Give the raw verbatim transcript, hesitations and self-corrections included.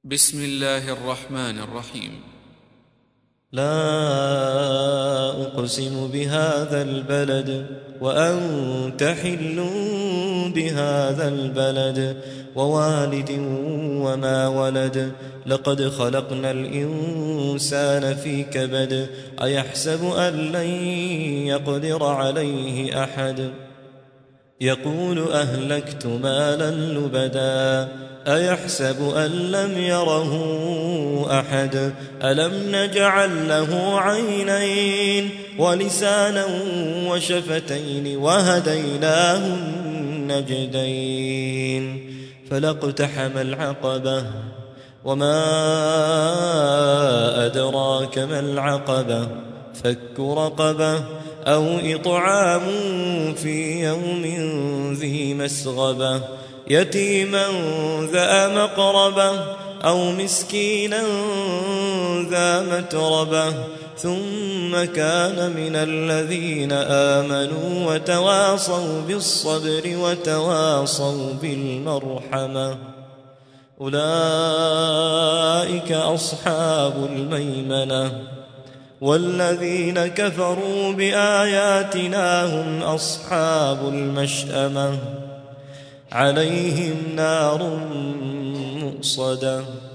بسم الله الرحمن الرحيم. لا أقسم بهذا البلد وأنت حل بهذا البلد ووالد وما ولد لقد خلقنا الإنسان في كبد أيحسب أن لن يقدر عليه أحد يقول أهلكت مالا لبدا أيحسب أن لم يره أحد ألم نجعل له عينين ولسانا وشفتين وهديناه النجدين فلاقتحم العقبة وما أدراك ما العقبة فك رقبة أو إطعام في يوم ذي مسغبة يتيما ذا مقربة أو مسكينا ذا متربة ثم كان من الذين آمنوا وتواصوا بالصبر وتواصوا بالمرحمة أولئك أصحاب الميمنة والذين كفروا بآياتنا هم أصحاب المشأمة عليهم نار مؤصدة.